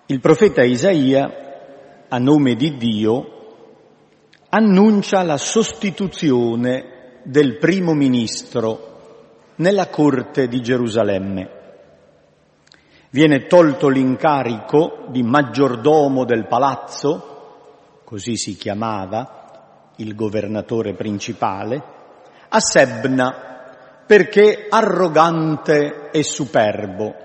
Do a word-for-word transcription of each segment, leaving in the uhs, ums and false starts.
Il profeta Isaia, a nome di Dio, annuncia la sostituzione del primo ministro nella corte di Gerusalemme. Viene tolto l'incarico di maggiordomo del palazzo, così si chiamava il governatore principale, a Sebna, perché arrogante e superbo,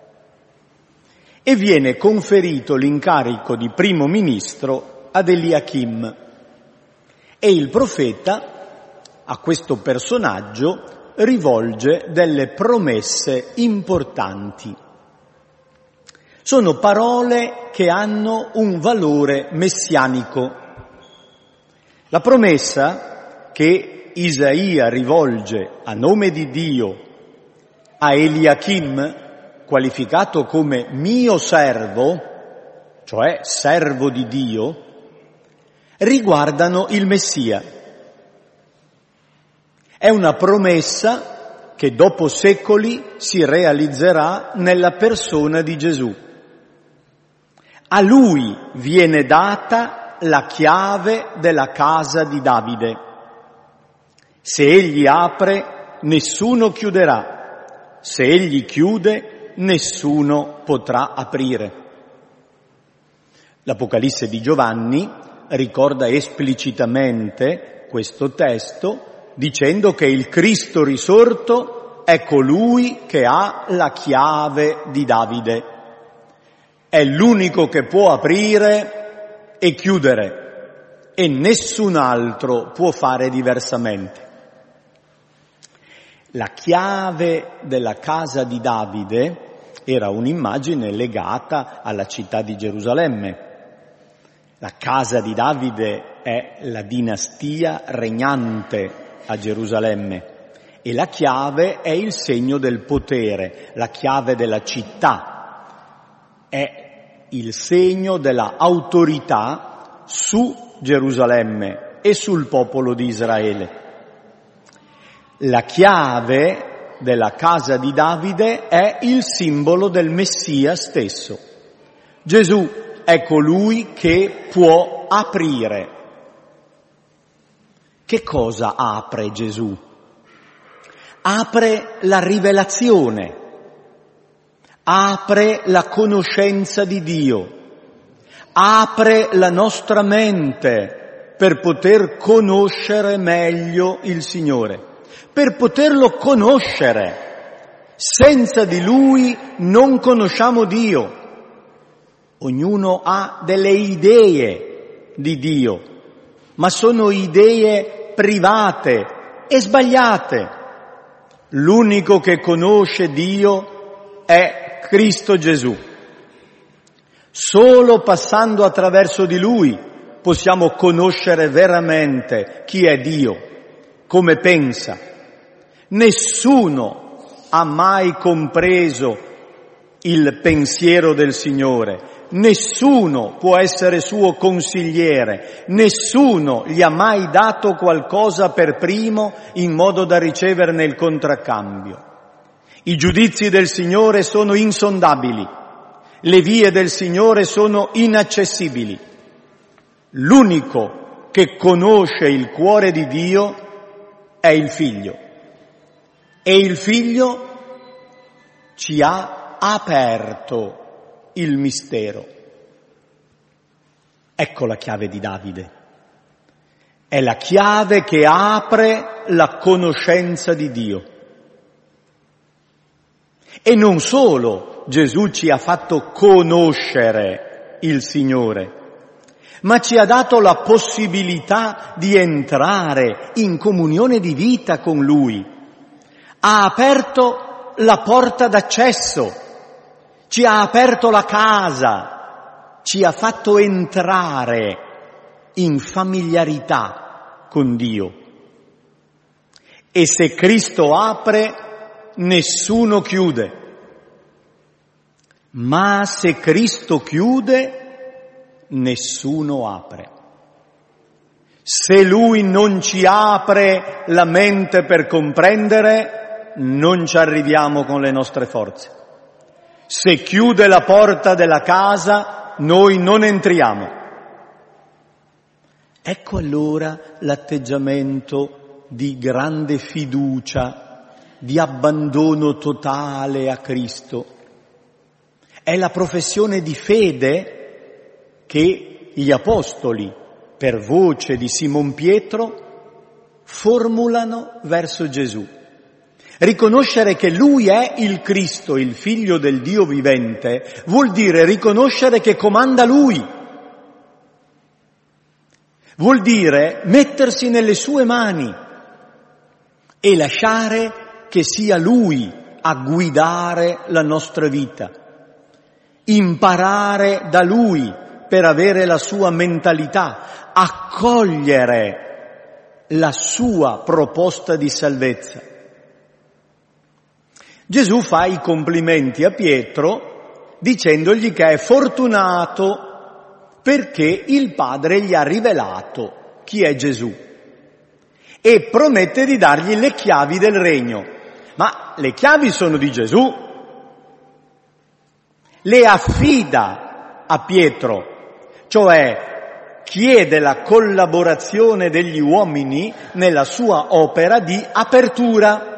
e viene conferito l'incarico di primo ministro ad Eliachim. E il profeta a questo personaggio rivolge delle promesse importanti. Sono parole che hanno un valore messianico. La promessa che Isaia rivolge a nome di Dio a Eliachim, qualificato come mio servo, cioè servo di Dio, riguardano il Messia. È una promessa che dopo secoli si realizzerà nella persona di Gesù. A lui viene data la chiave della casa di Davide. Se egli apre, nessuno chiuderà. Se egli chiude, nessuno potrà aprire. L'Apocalisse di Giovanni ricorda esplicitamente questo testo dicendo che il Cristo risorto è colui che ha la chiave di Davide. È l'unico che può aprire e chiudere e nessun altro può fare diversamente. La chiave della casa di Davide era un'immagine legata alla città di Gerusalemme. La casa di Davide è la dinastia regnante a Gerusalemme e la chiave è il segno del potere, la chiave della città è il segno della autorità su Gerusalemme e sul popolo di Israele. La chiave della casa di Davide è il simbolo del Messia stesso. Gesù è colui che può aprire. Che cosa apre Gesù? Apre la rivelazione, apre la conoscenza di Dio, apre la nostra mente per poter conoscere meglio il Signore. Per poterlo conoscere. Senza di Lui non conosciamo Dio. Ognuno ha delle idee di Dio, ma sono idee private e sbagliate. L'unico che conosce Dio è Cristo Gesù. Solo passando attraverso di Lui possiamo conoscere veramente chi è Dio, come pensa. Nessuno ha mai compreso il pensiero del Signore, nessuno può essere suo consigliere, nessuno gli ha mai dato qualcosa per primo in modo da riceverne il contraccambio. I giudizi del Signore sono insondabili, le vie del Signore sono inaccessibili. L'unico che conosce il cuore di Dio è il Figlio. E il Figlio ci ha aperto il mistero. Ecco la chiave di Davide. È la chiave che apre la conoscenza di Dio. E non solo Gesù ci ha fatto conoscere il Signore, ma ci ha dato la possibilità di entrare in comunione di vita con Lui. Ha aperto la porta d'accesso, ci ha aperto la casa, ci ha fatto entrare in familiarità con Dio. E se Cristo apre, nessuno chiude. Ma se Cristo chiude, nessuno apre. Se Lui non ci apre la mente per comprendere, non ci arriviamo con le nostre forze. Se chiude la porta della casa, noi non entriamo. Ecco allora l'atteggiamento di grande fiducia, di abbandono totale a Cristo. È la professione di fede che gli apostoli, per voce di Simon Pietro, formulano verso Gesù. Riconoscere che Lui è il Cristo, il Figlio del Dio vivente, vuol dire riconoscere che comanda Lui. Vuol dire mettersi nelle sue mani e lasciare che sia Lui a guidare la nostra vita. Imparare da Lui per avere la sua mentalità, accogliere la sua proposta di salvezza. Gesù fa i complimenti a Pietro dicendogli che è fortunato perché il Padre gli ha rivelato chi è Gesù e promette di dargli le chiavi del regno. Ma le chiavi sono di Gesù. Le affida a Pietro, cioè chiede la collaborazione degli uomini nella sua opera di apertura,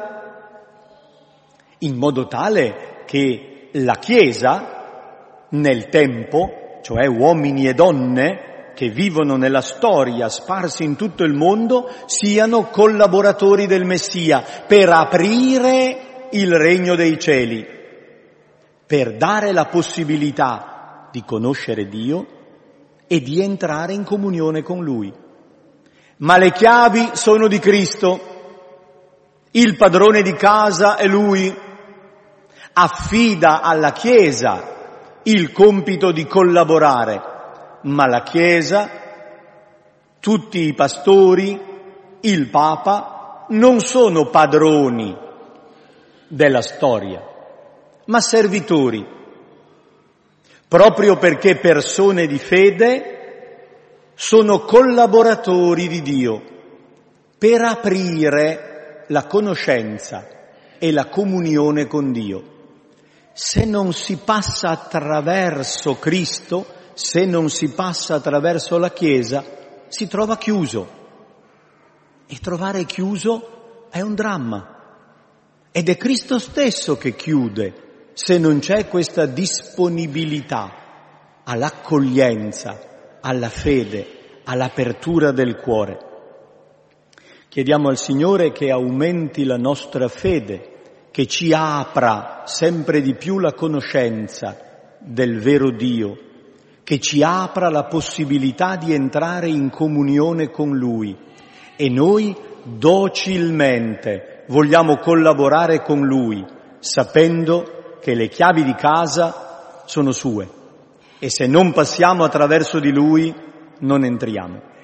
in modo tale che la Chiesa, nel tempo, cioè uomini e donne che vivono nella storia sparsi in tutto il mondo, siano collaboratori del Messia per aprire il regno dei cieli, per dare la possibilità di conoscere Dio e di entrare in comunione con Lui. Ma le chiavi sono di Cristo, il padrone di casa è Lui, affida alla Chiesa il compito di collaborare, ma la Chiesa, tutti i pastori, il Papa, non sono padroni della storia, ma servitori, proprio perché persone di fede sono collaboratori di Dio per aprire la conoscenza e la comunione con Dio. Se non si passa attraverso Cristo, se non si passa attraverso la Chiesa, si trova chiuso. E trovare chiuso è un dramma. Ed è Cristo stesso che chiude, se non c'è questa disponibilità all'accoglienza, alla fede, all'apertura del cuore. Chiediamo al Signore che aumenti la nostra fede, che ci apra sempre di più la conoscenza del vero Dio, che ci apra la possibilità di entrare in comunione con Lui e noi docilmente vogliamo collaborare con Lui, sapendo che le chiavi di casa sono sue e se non passiamo attraverso di Lui non entriamo.